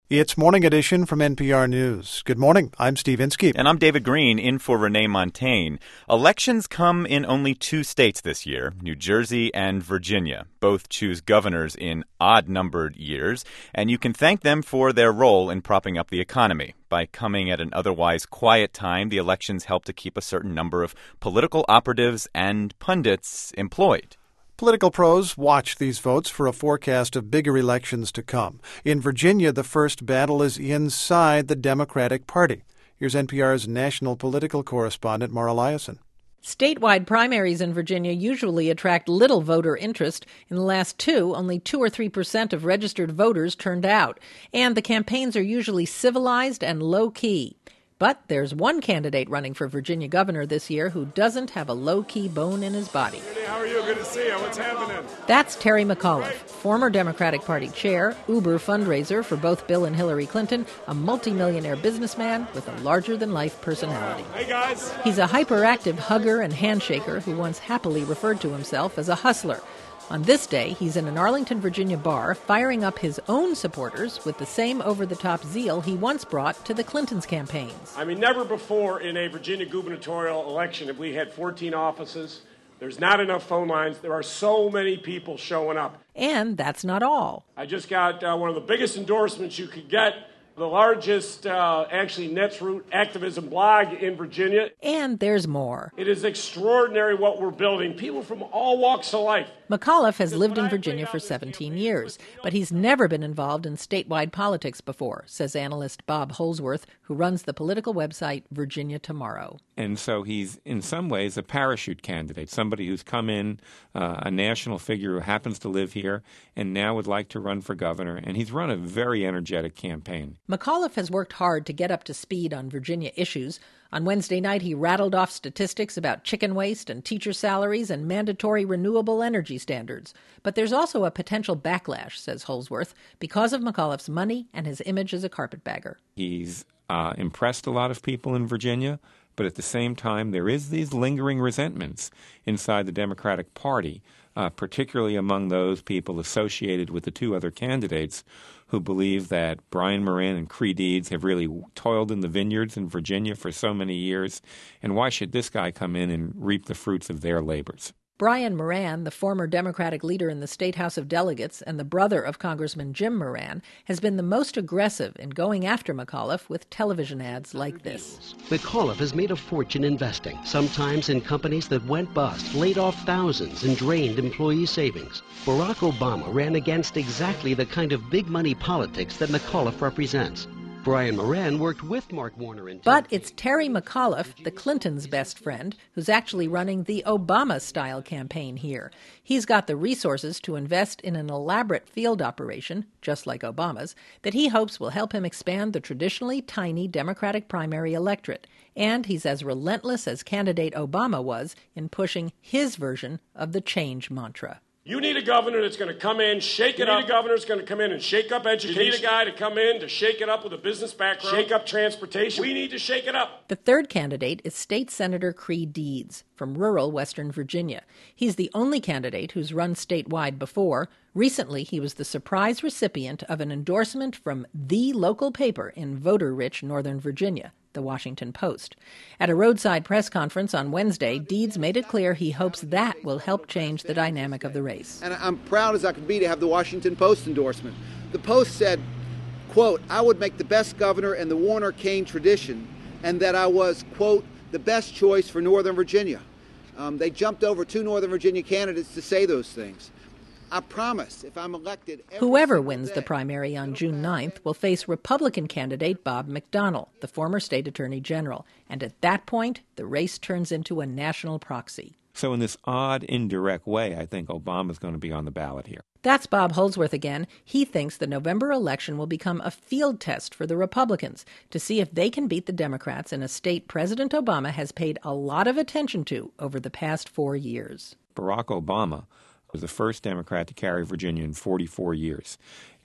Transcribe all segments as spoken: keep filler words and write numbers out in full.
It's Morning Edition from N P R News. Good morning. I'm Steve Inskeep. And I'm David Green, in for Renee Montagne. Elections come in only two states this year, New Jersey and Virginia. Both choose governors in odd-numbered years, and you can thank them for their role in propping up the economy. By coming at an otherwise quiet time, the elections help to keep a certain number of political operatives and pundits employed. Political pros watch these votes for a forecast of bigger elections to come. In Virginia, the first battle is inside the Democratic Party. Here's N P R's national political correspondent, Mara Liasson. Statewide primaries in Virginia usually attract little voter interest. In the last two, only two or three percent of registered voters turned out. And the campaigns are usually civilized and low-key. But there's one candidate running for Virginia governor this year who doesn't have a low-key bone in his body. How are you? Good to see you. What's happening? That's Terry McAuliffe, former Democratic Party chair, Uber fundraiser for both Bill and Hillary Clinton, a multimillionaire businessman with a larger-than-life personality. Hey, guys. He's a hyperactive hugger and handshaker who once happily referred to himself as a hustler. On this day, he's in an Arlington, Virginia bar firing up his own supporters with the same over-the-top zeal he once brought to the Clintons' campaigns. I mean, never before in a Virginia gubernatorial election have we had fourteen offices. There's not enough phone lines. There are so many people showing up. And that's not all. I just got uh, one of the biggest endorsements you could get, the largest, uh, actually, Netroots activism blog in Virginia. And there's more. It is extraordinary what we're building. People from all walks of life. McAuliffe has lived in Virginia for seventeen years, but he's never been involved in statewide politics before, says analyst Bob Holsworth, who runs the political website Virginia Tomorrow. And so he's, in some ways, a parachute candidate, somebody who's come in, uh, a national figure who happens to live here and now would like to run for governor. And he's run a very energetic campaign. McAuliffe has worked hard to get up to speed on Virginia issues. On Wednesday night, he rattled off statistics about chicken waste and teacher salaries and mandatory renewable energy standards. But there's also a potential backlash, says Holsworth, because of McAuliffe's money and his image as a carpetbagger. He's uh, impressed a lot of people in Virginia, but at the same time, there is these lingering resentments inside the Democratic Party, uh, particularly among those people associated with the two other candidates who believe that Brian Moran and Creigh Deeds have really toiled in the vineyards in Virginia for so many years, and why should this guy come in and reap the fruits of their labors? Brian Moran, the former Democratic leader in the State House of Delegates and the brother of Congressman Jim Moran, has been the most aggressive in going after McAuliffe with television ads like this. McAuliffe has made a fortune investing, sometimes in companies that went bust, laid off thousands, and drained employee savings. Barack Obama ran against exactly the kind of big money politics that McAuliffe represents. Brian Moran worked with Mark Warner in... But it's Terry McAuliffe, the Clintons' best friend, who's actually running the Obama-style campaign here. He's got the resources to invest in an elaborate field operation, just like Obama's, that he hopes will help him expand the traditionally tiny Democratic primary electorate. And he's as relentless as candidate Obama was in pushing his version of the change mantra. You need a governor that's going to come in, shake it up. You need a governor that's going to come in and shake up education. You need a guy to come in to shake it up with a business background, shake up transportation. We need to shake it up. The third candidate is State Senator Creigh Deeds from rural Western Virginia. He's the only candidate who's run statewide before. Recently, he was the surprise recipient of an endorsement from the local paper in voter-rich Northern Virginia, The Washington Post. At a roadside press conference on Wednesday, Deeds made it clear he hopes that will help change the dynamic of the race. And I'm proud as I could be to have the Washington Post endorsement. The Post said, quote, I would make the best governor in the Warner-Kane tradition, and that I was, quote, the best choice for Northern Virginia. Um, they jumped over two Northern Virginia candidates to say those things. I promise, if I'm elected... Whoever wins the primary on June ninth will face Republican candidate Bob McDonnell, the former state attorney general. And at that point, the race turns into a national proxy. So in this odd, indirect way, I think Obama's going to be on the ballot here. That's Bob Holsworth again. He thinks the November election will become a field test for the Republicans to see if they can beat the Democrats in a state President Obama has paid a lot of attention to over the past four years. Barack Obama was the first Democrat to carry Virginia in forty-four years.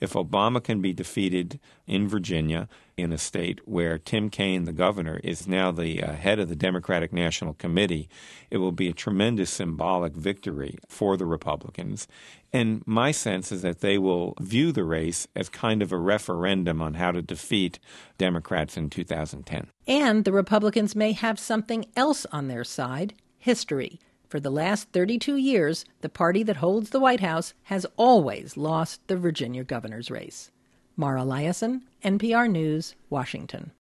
If Obama can be defeated in Virginia, in a state where Tim Kaine, the governor, is now the uh, head of the Democratic National Committee, it will be a tremendous symbolic victory for the Republicans. And my sense is that they will view the race as kind of a referendum on how to defeat Democrats in two thousand ten. And the Republicans may have something else on their side, history. For the last thirty-two years, the party that holds the White House has always lost the Virginia governor's race. Mara Liasson, N P R News, Washington.